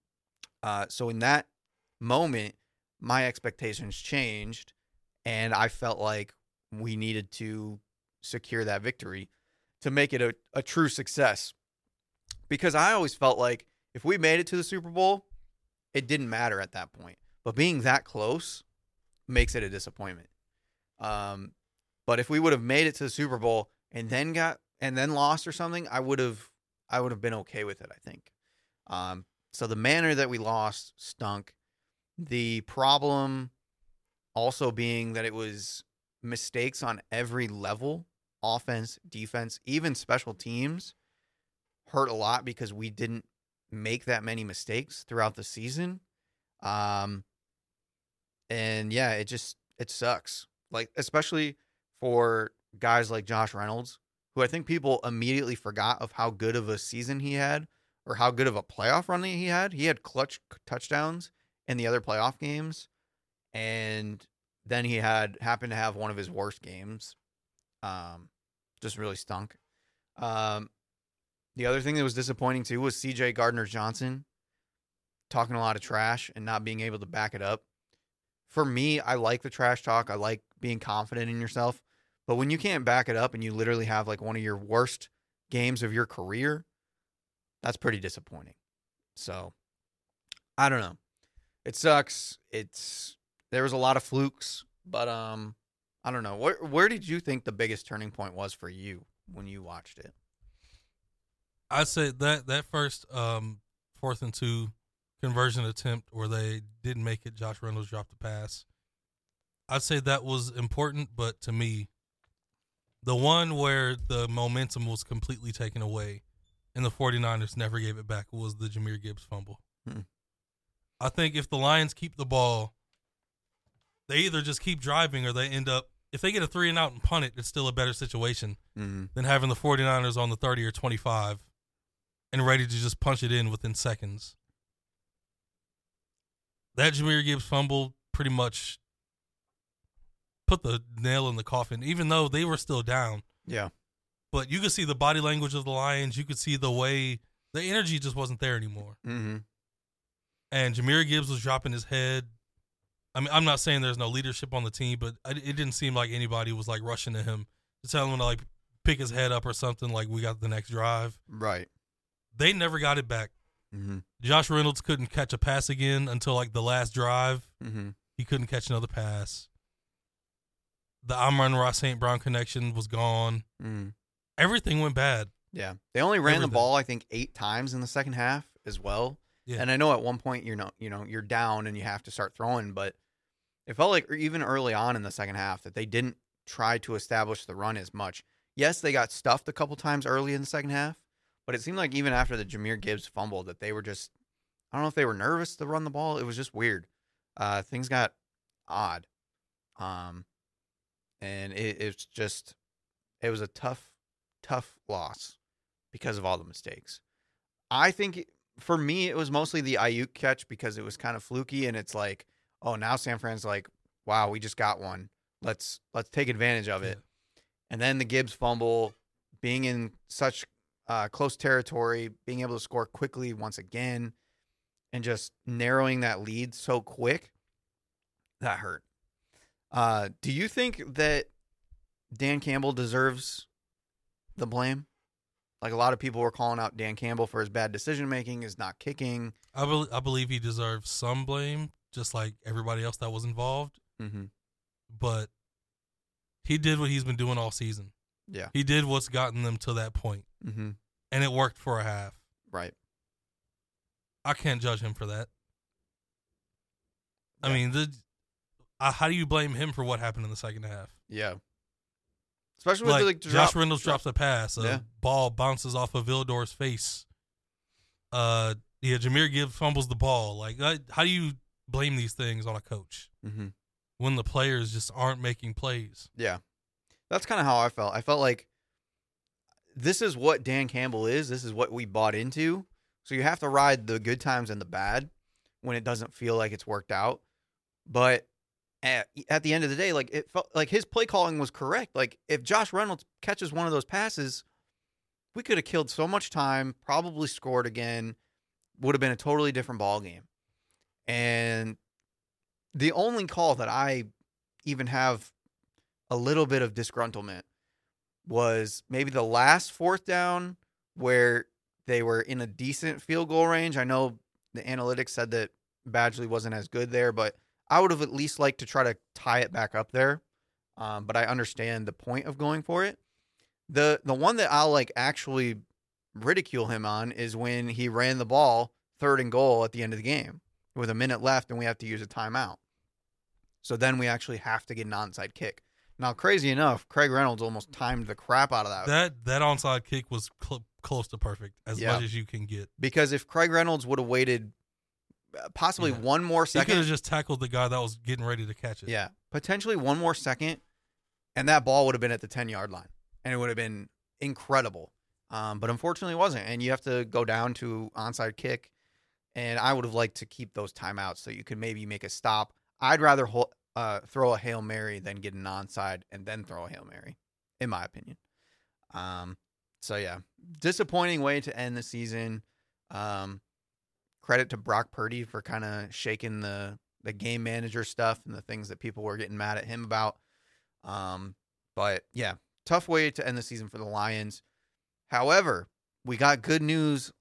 So in that moment, my expectations changed, and I felt like we needed to secure that victory to make it a true success. Because I always felt like if we made it to the Super Bowl, it didn't matter at that point. But being that close makes it a disappointment. But if we would have made it to the Super Bowl and then lost or something, I would have been okay with it, I think. So the manner that we lost stunk. The problem also being that it was mistakes on every level, offense, defense, even special teams, hurt a lot because we didn't make that many mistakes throughout the season. And yeah, it sucks. Like, especially for guys like Josh Reynolds, who I think people immediately forgot of how good of a season he had or how good of a playoff run he had. He had clutch touchdowns in the other playoff games, and then he happened to have one of his worst games. Just really stunk. The other thing that was disappointing too was CJ Gardner-Johnson talking a lot of trash and not being able to back it up. For me, I like the trash talk. I like being confident in yourself. But when you can't back it up and you literally have like one of your worst games of your career, that's pretty disappointing. So, I don't know. It sucks. There was a lot of flukes, but I don't know. Where did you think the biggest turning point was for you when you watched it? I'd say that first 4th and 2 conversion attempt where they didn't make it, Josh Reynolds dropped the pass. I'd say that was important, but to me, the one where the momentum was completely taken away and the 49ers never gave it back was the Jahmyr Gibbs fumble. I think if the Lions keep the ball, they either just keep driving or they end up, if they get a 3-and-out and punt it, it's still a better situation than having the 49ers on the 30 or 25 and ready to just punch it in within seconds. That Jahmyr Gibbs fumble pretty much put the nail in the coffin, even though they were still down. Yeah. But you could see the body language of the Lions. You could see the way the energy just wasn't there anymore. Mm-hmm. And Jahmyr Gibbs was dropping his head. I mean, I'm not saying there's no leadership on the team, but it didn't seem like anybody was like rushing to him to tell him to like pick his head up or something, like we got the next drive. Right. They never got it back. Mm-hmm. Josh Reynolds couldn't catch a pass again until like the last drive. Mm-hmm. He couldn't catch another pass. The Amon-Ra St. Brown connection was gone. Mm-hmm. Everything went bad. Yeah. They only ran the ball, I think, 8 times in the second half as well. Yeah. And I know at one point you're down and you have to start throwing, but it felt like even early on in the second half that they didn't try to establish the run as much. Yes, they got stuffed a couple times early in the second half, but it seemed like even after the Jahmyr Gibbs fumble that they were just, I don't know if they were nervous to run the ball. It was just weird. Things got odd. And it was a tough loss because of all the mistakes. I think for me, it was mostly the Ayuk catch because it was kind of fluky, and it's like, oh, now San Fran's like, wow, we just got one. Let's take advantage of it. Yeah. And then the Gibbs fumble, being in such close territory, being able to score quickly once again, and just narrowing that lead so quick, that hurt. Do you think that Dan Campbell deserves the blame? Like, a lot of people were calling out Dan Campbell for his bad decision-making, his not kicking. I believe he deserves some blame, just like everybody else that was involved. Mm-hmm. But he did what he's been doing all season. Yeah. He did what's gotten them to that point. Mm-hmm. And it worked for a half. Right. I can't judge him for that. Yeah. I mean, how do you blame him for what happened in the second half? Yeah. Especially with Josh Reynolds drops a pass. A ball bounces off of Vildor's face. Jahmyr Gibbs fumbles the ball. Like, how do you blame these things on a coach when the players just aren't making plays? Yeah. That's kind of how I felt. I felt like this is what Dan Campbell is. This is what we bought into. So you have to ride the good times and the bad. when it doesn't feel like it's worked out. But at the end of the day, like, it felt like his play calling was correct. Like, if Josh Reynolds catches one of those passes, we could have killed so much time, probably scored again, would have been a totally different ball game. And the only call that I even have a little bit of disgruntlement was maybe the last fourth down where they were in a decent field goal range. I know the analytics said that Badgley wasn't as good there, but I would have at least liked to try to tie it back up there. But I understand the point of going for it. The one that I'll like actually ridicule him on is when he ran the ball 3rd and goal at the end of the game with a minute left and we have to use a timeout. So then we actually have to get an onside kick. Now, crazy enough, Craig Reynolds almost timed the crap out of that. That onside kick was close to perfect, as much as you can get. Because if Craig Reynolds would have waited possibly one more second. He could have just tackled the guy that was getting ready to catch it. Yeah, potentially one more second, and that ball would have been at the 10-yard line, and it would have been incredible. But unfortunately, it wasn't, and you have to go down to onside kick, and I would have liked to keep those timeouts so you could maybe make a stop. I'd rather throw a Hail Mary than get an onside and then throw a Hail Mary, in my opinion. So, yeah, disappointing way to end the season. Credit to Brock Purdy for kind of shaking the game manager stuff and the things that people were getting mad at him about. But, yeah, tough way to end the season for the Lions. However, we got good news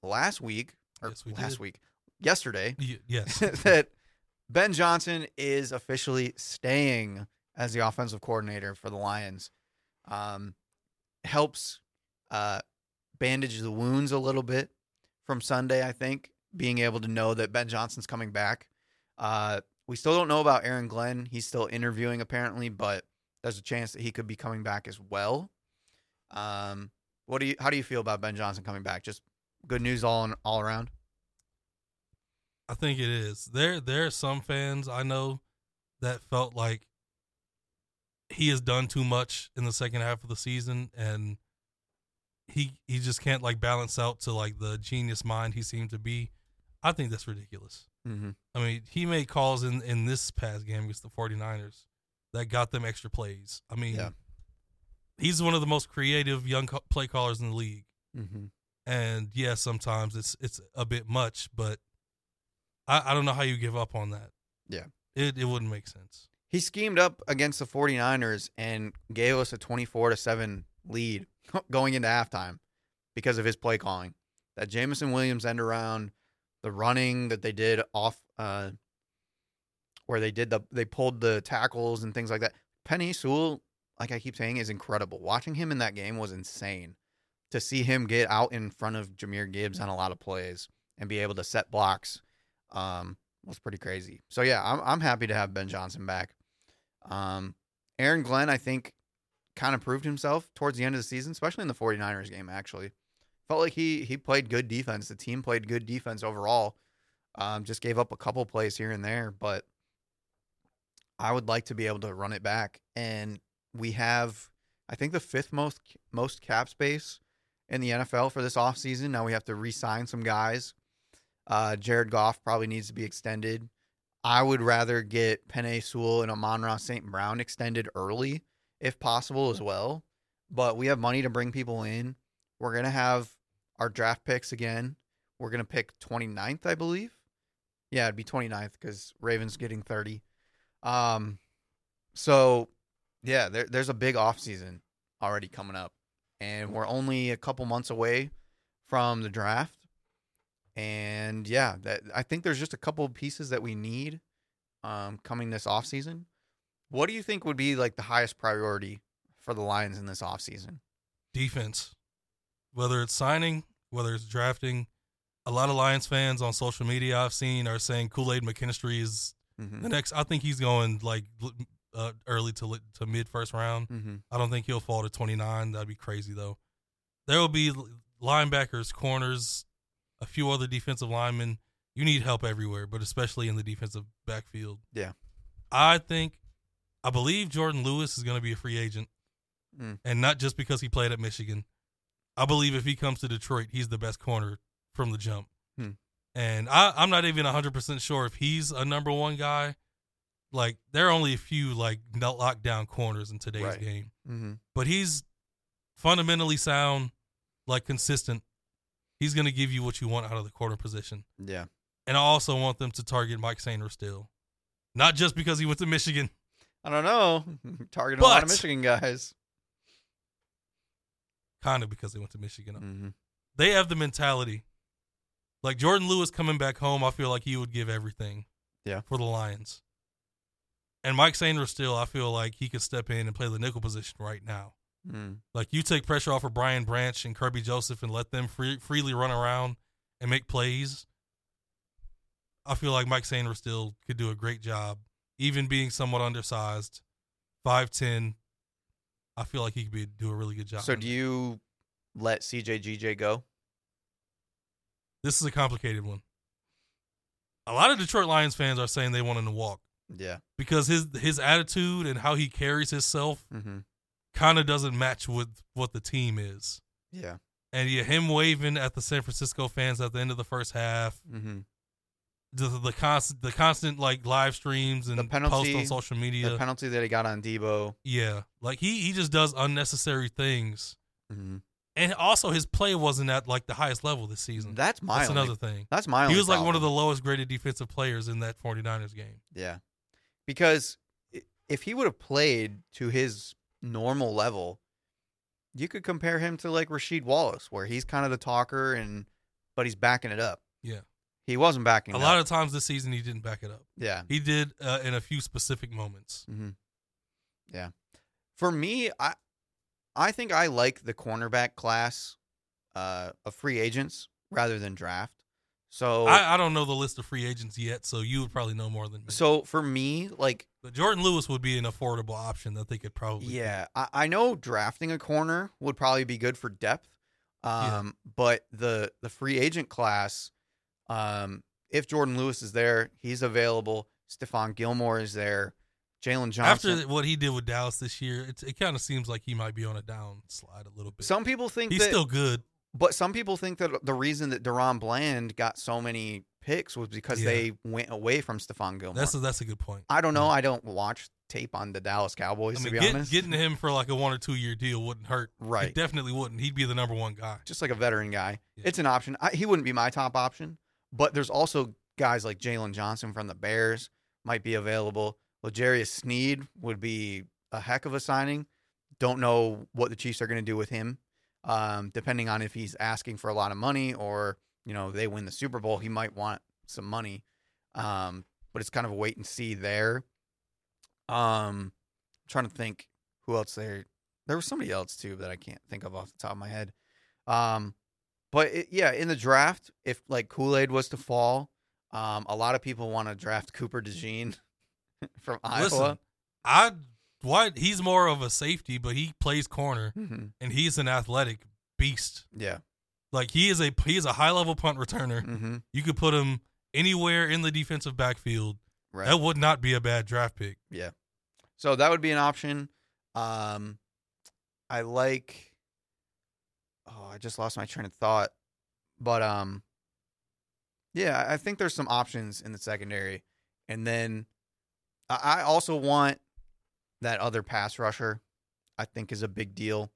yesterday. Yes. That Ben Johnson is officially staying as the offensive coordinator for the Lions. Helps bandage the wounds a little bit from Sunday, I think, being able to know that Ben Johnson's coming back. We still don't know about Aaron Glenn. He's still interviewing, apparently, but there's a chance that he could be coming back as well. How do you feel about Ben Johnson coming back? Just good news all around? I think it is. There are some fans I know that felt like he has done too much in the second half of the season, and he just can't like balance out to like the genius mind he seemed to be. I think that's ridiculous. Mm-hmm. I mean, he made calls in this past game against the 49ers that got them extra plays. I mean, he's one of the most creative young play callers in the league. Mm-hmm. And yeah, sometimes it's a bit much, but I don't know how you give up on that. Yeah. It wouldn't make sense. He schemed up against the 49ers and gave us a 24-7 lead going into halftime because of his play calling. That Jameson Williams end around, the running that they did off where they pulled the tackles and things like that. Penei Sewell, like I keep saying, is incredible. Watching him in that game was insane. To see him get out in front of Jahmyr Gibbs on a lot of plays and be able to set blocks was pretty crazy. So yeah, I'm happy to have Ben Johnson back. Aaron Glenn, I think, kind of proved himself towards the end of the season, especially in the 49ers game, actually. Felt like he played good defense. The team played good defense overall. Just gave up a couple plays here and there, but I would like to be able to run it back. And we have, I think, the 5th most cap space in the NFL for this offseason. Now we have to re-sign some guys. Jared Goff probably needs to be extended. I would rather get Penei Sewell and Amon-Ra St. Brown extended early, if possible, as well. But we have money to bring people in. We're going to have our draft picks again. We're going to pick 29th, I believe. Yeah, it'd be 29th because Ravens getting 30. So, yeah, there's a big offseason already coming up. And we're only a couple months away from the draft. And, yeah, I think there's just a couple of pieces that we need coming this offseason. What do you think would be, like, the highest priority for the Lions in this offseason? Defense. Whether it's signing, whether it's drafting. A lot of Lions fans on social media I've seen are saying Kool-Aid McKinstry is the next. I think he's going, like, early to mid first round. Mm-hmm. I don't think he'll fall to 29. That'd be crazy, though. There will be linebackers, corners, a few other defensive linemen. You need help everywhere, but especially in the defensive backfield. Yeah. I believe Jordan Lewis is going to be a free agent, and not just because he played at Michigan. I believe if he comes to Detroit, he's the best corner from the jump. And I'm not even 100% sure if he's a number one guy. Like, there are only a few, like, lockdown corners in today's game. Mm-hmm. But he's fundamentally sound, like, consistent. He's going to give you what you want out of the corner position. Yeah. And I also want them to target Mike Sainer still. Not just because he went to Michigan. I don't know. Targeting a lot of Michigan guys. Kind of because they went to Michigan. Mm-hmm. They have the mentality. Like, Jordan Lewis coming back home, I feel like he would give everything for the Lions. And Mike Sainer still, I feel like he could step in and play the nickel position right now. Mm. Like, you take pressure off of Brian Branch and Kirby Joseph and let them freely run around and make plays. I feel like Mike Sainer still could do a great job, even being somewhat undersized, 5'10". I feel like he could do a really good job. So do you let CJ go? This is a complicated one. A lot of Detroit Lions fans are saying they want him to walk. Yeah. Because his attitude and how he carries himself Mm-hmm. kind of doesn't match with what the team is. Yeah. And him waving at the San Francisco fans at the end of the first half, Mm-hmm. the constant like live streams and The penalty, posts on social media. The penalty that he got on Debo. Yeah. Like he just does unnecessary things. Mm-hmm. And also his play wasn't at like the highest level this season. That's another thing. That's my He only was like one problem. of the lowest graded defensive players in that 49ers game. Yeah. Because if he would have played to his normal level, you could compare him to like Rasheed Wallace, where he's kind of the talker but he's backing it up. Yeah. He wasn't backing it up. A lot of times this season he didn't back it up. Yeah. He did in a few specific moments. Mm-hmm. Yeah. For me, I think I like the cornerback class of free agents rather than draft. So I don't know the list of free agents yet, so you would probably know more than me. So for me, like, but Jordan Lewis would be an affordable option that they could probably yeah, I know drafting a corner would probably be good for depth. But the free agent class, if Jordan Lewis is there, he's available. Stephon Gilmore is there. Jalen Johnson. After what he did with Dallas this year, it kind of seems like he might be on a downslide a little bit. Some people think he's still good. But some people think that the reason that Deron Bland got so many picks was because they went away from Stephon Gilmore. That's a good point. I don't know. I don't watch tape on the Dallas Cowboys, to be honest. Getting him for like a 1 or 2 year deal wouldn't hurt. Right. It definitely wouldn't. He'd be the number one guy. Just like a veteran guy. Yeah. It's an option. He wouldn't be my top option, but there's also guys like Jalen Johnson from the Bears might be available. L'Jarius Sneed would be a heck of a signing. Don't know what the Chiefs are going to do with him. Depending on if he's asking for a lot of money or, they win the Super Bowl, he might want some money. But it's kind of a wait and see there. Trying to think who else there. There was somebody else too that I can't think of off the top of my head. But in the draft, if like Kool-Aid was to fall, a lot of people want to draft Cooper DeJean from Iowa. Listen, he's more of a safety, but he plays corner, and he's an athletic beast. Yeah, like he is a high level punt returner. Mm-hmm. You could put him anywhere in the defensive backfield. Right. That would not be a bad draft pick. Yeah, so that would be an option. I like. Oh, I just lost my train of thought, but yeah, I think there's some options in the secondary, and then I also want that other pass rusher. I think is a big deal.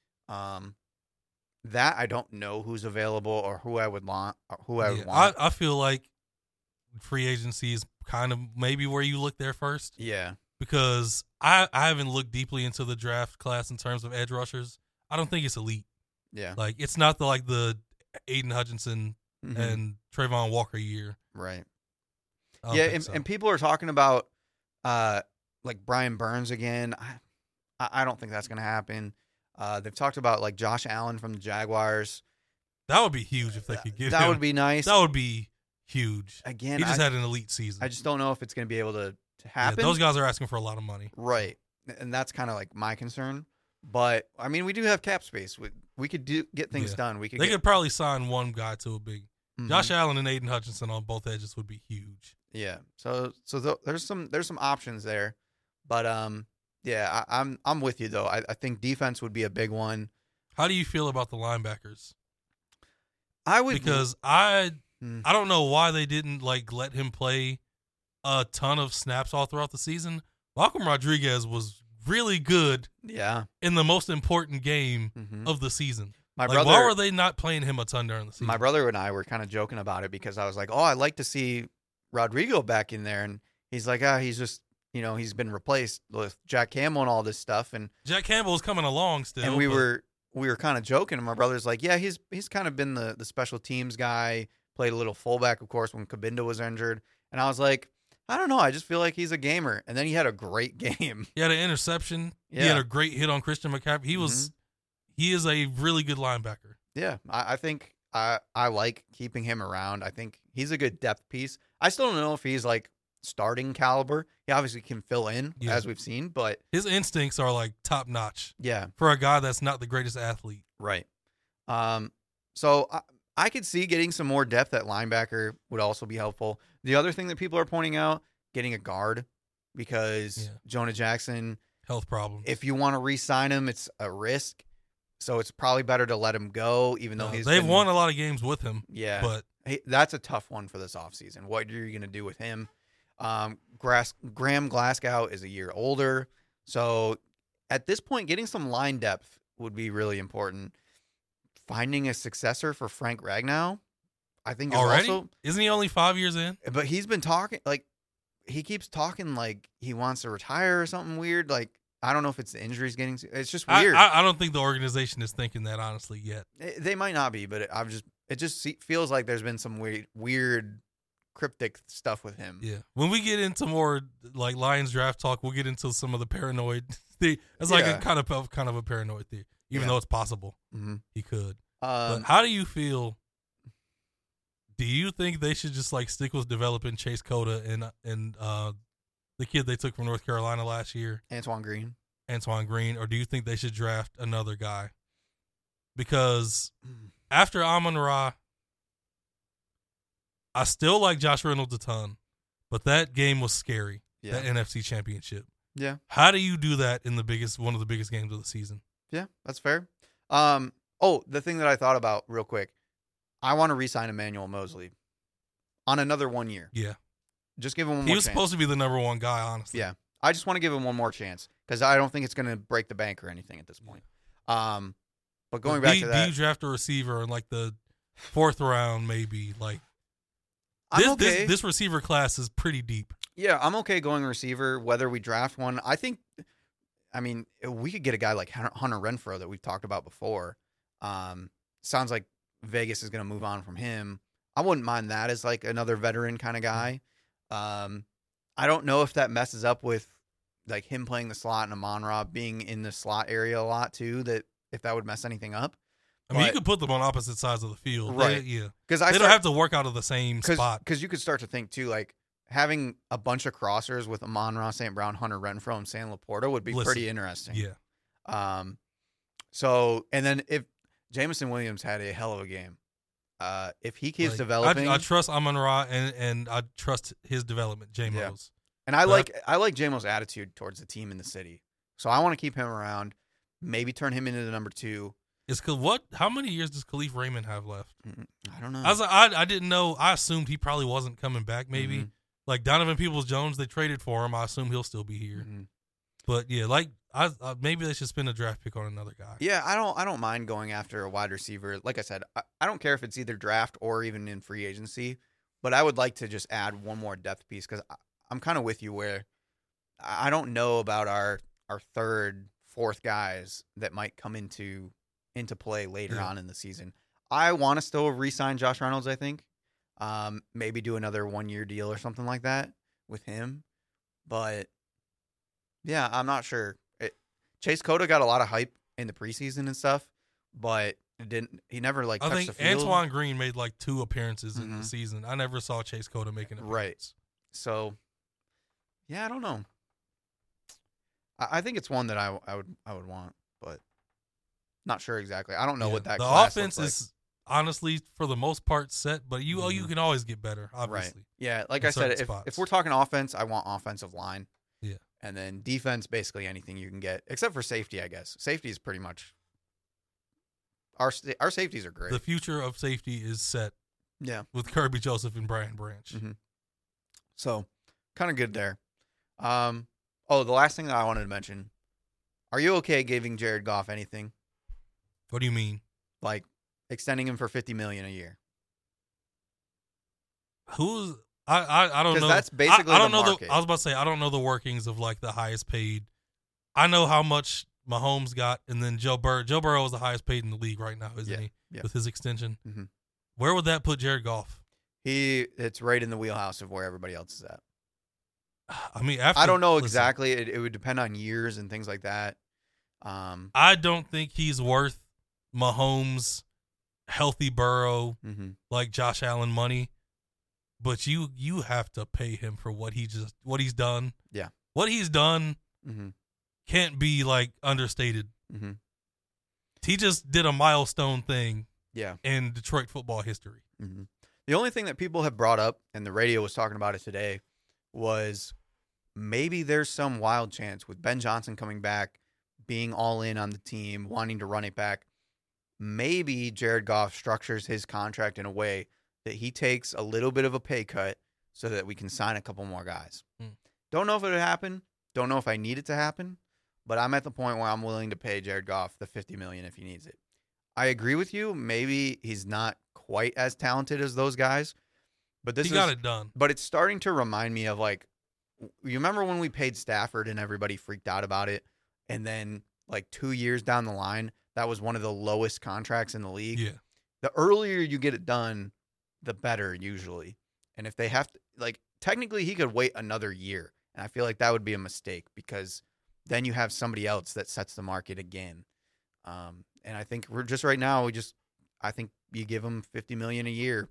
That I don't know who's available or who I would want. I feel like free agency is kind of maybe where you look there first. Yeah, because I haven't looked deeply into the draft class in terms of edge rushers. I don't think it's elite. Yeah, like it's not the Aiden Hutchinson and Trayvon Walker year. Right. Yeah, and people are talking about like Brian Burns again. I don't think that's going to happen. They've talked about like Josh Allen from the Jaguars. That would be huge if they could get him. That would be nice. That would be huge. Again, he just had an elite season. I just don't know if it's going to be able to happen. Yeah, those guys are asking for a lot of money. Right. And that's kind of like my concern. But, I mean, we do have cap space. We could get things done. They could probably sign one guy to a big. Josh Allen and Aiden Hutchinson on both edges would be huge. Yeah. So there's some options there. But, yeah, I'm with you, though. I think defense would be a big one. How do you feel about the linebackers? I would. Because I I don't know why they didn't like let him play a ton of snaps all throughout the season. Malcolm Rodriguez was really good in the most important game of the season. Why were they not playing him a ton during the season? My brother and I were kind of joking about it because I was like, I'd like to see Rodrigo back in there. And he's like, he's just, he's been replaced with Jack Campbell and all this stuff. And Jack Campbell is coming along still. And we were kind of joking. And my brother's like, yeah, he's kind of been the special teams guy, played a little fullback, of course, when Cabinda was injured. And I was like, I don't know. I just feel like he's a gamer. And then he had a great game. He had an interception. Yeah. He had a great hit on Christian McCaffrey. He is a really good linebacker. Yeah, I think I like keeping him around. I think he's a good depth piece. I still don't know if he's like starting caliber. He obviously can fill in, as we've seen, but his instincts are like top notch. Yeah, for a guy that's not the greatest athlete. Right. So I could see getting some more depth at linebacker would also be helpful. The other thing that people are pointing out, getting a guard, because Jonah Jackson, health problems. If you want to re-sign him, it's a risk. So it's probably better to let him go, even though they've won a lot of games with him. Yeah, but that's a tough one for this offseason. What are you going to do with him? Graham Glasgow is a year older, so at this point, getting some line depth would be really important. Finding a successor for Frank Ragnow, I think, is already? Also isn't he only 5 years in? But he's been talking he keeps talking like he wants to retire or something weird. Like, I don't know if it's the injuries getting. It's just weird. I don't think the organization is thinking that honestly yet. They might not be, but it just feels like there's been some weird, cryptic stuff with him. Yeah. When we get into more like Lions draft talk, we'll get into some of the paranoid. It's like a kind of a paranoid theory, even though it's possible he could. But how do you feel? Do you think they should just like stick with developing Chase Cota and the kid they took from North Carolina last year, Antoine Green, or do you think they should draft another guy? Because after Amon-Ra, I still like Josh Reynolds a ton, but that game was scary. Yeah. That NFC Championship. Yeah. How do you do that in one of the biggest games of the season? Yeah, that's fair. The thing that I thought about real quick, I want to re-sign Emmanuel Mosley on another 1 year. Yeah. Just give him one more chance. He was supposed to be the number one guy, honestly. Yeah. I just want to give him one more chance because I don't think it's going to break the bank or anything at this point. But going back to that. Do you draft a receiver in like the 4th round maybe? Like this receiver class is pretty deep. Yeah, I'm okay going receiver whether we draft one. I mean, we could get a guy like Hunter Renfrow that we've talked about before. Sounds like Vegas is going to move on from him. I wouldn't mind that as like another veteran kind of guy. I don't know if that messes up with like him playing the slot and Amon-Ra being in the slot area a lot too, that if that would mess anything up. I mean, you could put them on opposite sides of the field. Right. Because they don't have to work out of the same spot. Because you could start to think too, like having a bunch of crossers with Amon-Ra, St. Brown, Hunter Renfrow, and Sam Laporta would be pretty interesting. Yeah. So, and then if Jameson Williams had a hell of a game, if he keeps developing, I trust Amon-Ra and I trust his development, J-Mo's. Yeah. And I like J-Mo's attitude towards the team in the city. So I want to keep him around, maybe turn him into the number 2. How many years does Khalif Raymond have left? I don't know. I didn't know. I assumed he probably wasn't coming back. Maybe like Donovan Peoples-Jones, they traded for him. I assume he'll still be here. But yeah, like maybe they should spend a draft pick on another guy. Yeah, I don't mind going after a wide receiver. Like I said, I don't care if it's either draft or even in free agency. But I would like to just add one more depth piece because I'm kind of with you where I don't know about our 3rd, 4th guys that might come into play later on in the season. I want to still re-sign Josh Reynolds, I think. Maybe do another 1-year deal or something like that with him. But, yeah, I'm not sure. Chase Cota got a lot of hype in the preseason and stuff, but he never touched the field. I think Antoine Green made like 2 appearances in the season. I never saw Chase Cota make an appearance. Right. So, yeah, I don't know. I think it's one that I would want, but not sure exactly. I don't know what that class offense looks is honestly for the most part set, but you can always get better, obviously. Right. Yeah, like I said, if we're talking offense, I want offensive line. Yeah. And then defense, basically anything you can get, except for safety, I guess. Safety is pretty much our safeties are great. The future of safety is set Yeah. with Kirby Joseph and Brian Branch. Mm-hmm. So, kind of good there. The last thing that I wanted to mention, are you okay giving Jared Goff anything? What do you mean? Like extending him for $50 million a year? Who's I don't know. Because that's basically I don't the know market. I was about to say I don't know the workings of like the highest paid. I know how much Mahomes got, and then Joe Burrow. Joe Burrow is the highest paid in the league right now, isn't he? Yeah. With his extension. Mm-hmm. Where would that put Jared Goff? It's right in the wheelhouse of where everybody else is at. I mean, after I don't know listen, exactly. It would depend on years and things like that. I don't think he's worth Mahomes, healthy Burrow, Mm-hmm. like Josh Allen money. But you have to pay him for what he's done. Yeah. What he's done Mm-hmm. can't be like understated. Mm-hmm. He just did a milestone thing Yeah. in Detroit football history. Mm-hmm. The only thing that people have brought up, and the radio was talking about it today, was maybe there's some wild chance with Ben Johnson coming back, being all in on the team, wanting to run it back. Maybe Jared Goff structures his contract in a way that he takes a little bit of a pay cut so that we can sign a couple more guys. Don't know if it would happen. Don't know if I need it to happen. But I'm at the point where I'm willing to pay Jared Goff the $50 million if he needs it. I agree with you. Maybe he's not quite as talented as those guys, but He got it done. But it's starting to remind me of like, you remember when we paid Stafford and everybody freaked out about it, and then like 2 years down the line, that was one of the lowest contracts in the league. Yeah. The earlier you get it done, the better usually. And if they have to, like, technically he could wait another year, and I feel like that would be a mistake because then you have somebody else that sets the market again. And I think we're just right now, I think you give him $50 million a year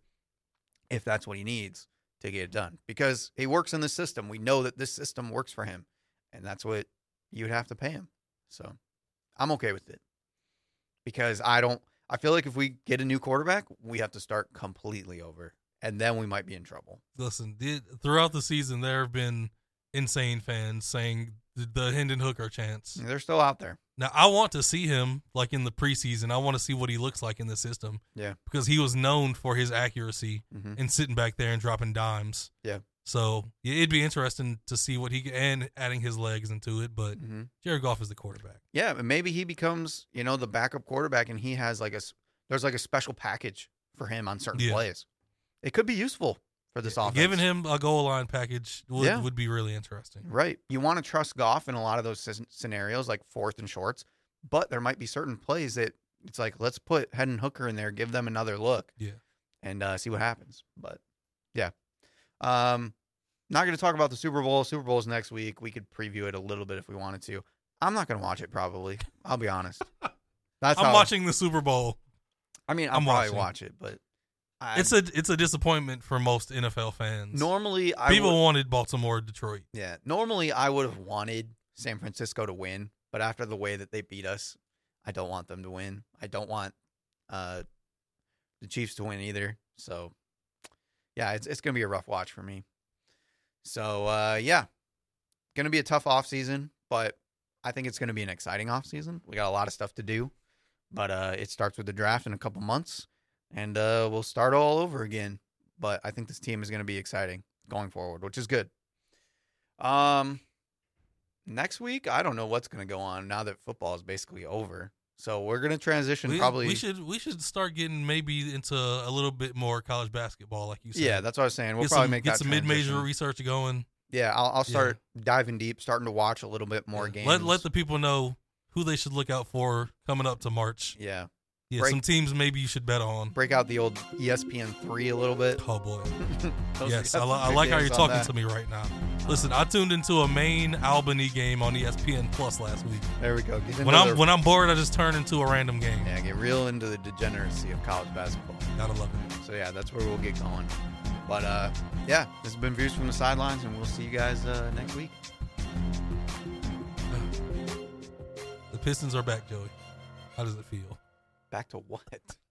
if that's what he needs to get it done, because he works in the system. We know that this system works for him, and that's what you'd have to pay him. So I'm okay with it, because I feel like if we get a new quarterback, we have to start completely over, and then we might be in trouble. Listen, throughout the season, there have been insane fans saying the Hendon Hooker chance. They're still out there. Now, I want to see him like in the preseason. I want to see what he looks like in the system. Yeah. Because he was known for his accuracy and sitting back there and dropping dimes. Yeah. So it'd be interesting to see what and adding his legs into it. But Jared Goff is the quarterback. Yeah, and maybe he becomes, the backup quarterback, and he has there's like a special package for him on certain plays. It could be useful for this offense. Giving him a goal line package would be really interesting. Right. You want to trust Goff in a lot of those scenarios, like fourth and shorts, but there might be certain plays that it's like, let's put Hendon Hooker in there, give them another look, and see what happens. But yeah, not going to talk about the Super Bowl. Super Bowl's next week. We could preview it a little bit if we wanted to. I'm not going to watch it probably. I'll be honest. I'm watching the Super Bowl. I mean, I'll probably watch it, but it's a disappointment for most NFL fans. Normally, people wanted Baltimore, Detroit. Yeah, normally I would have wanted San Francisco to win, but after the way that they beat us, I don't want them to win. I don't want the Chiefs to win either. So, yeah, it's gonna be a rough watch for me. So, gonna be a tough offseason, but I think it's gonna be an exciting offseason. We got a lot of stuff to do, but it starts with the draft in a couple months. And we'll start all over again. But I think this team is going to be exciting going forward, which is good. Next week, I don't know what's going to go on now that football is basically over. So we're going to transition probably. We should start getting maybe into a little bit more college basketball, like you said. Yeah, that's what I was saying. We'll probably make that transition. Get some mid-major research going. Yeah, I'll start diving deep, starting to watch a little bit more games. Let the people know who they should look out for coming up to March. Yeah. Yeah, some teams maybe you should bet on. Break out the old ESPN3 a little bit. Oh, boy. Yes, I like how you're talking to me right now. Listen, I tuned into a Maine Albany game on ESPN Plus last week. There we go. When I'm bored, I just turn into a random game. Yeah, get real into the degeneracy of college basketball. Gotta love it. So, yeah, that's where we'll get going. But, this has been Views from the Sidelines, and we'll see you guys next week. The Pistons are back, Joey. How does it feel? Back to what?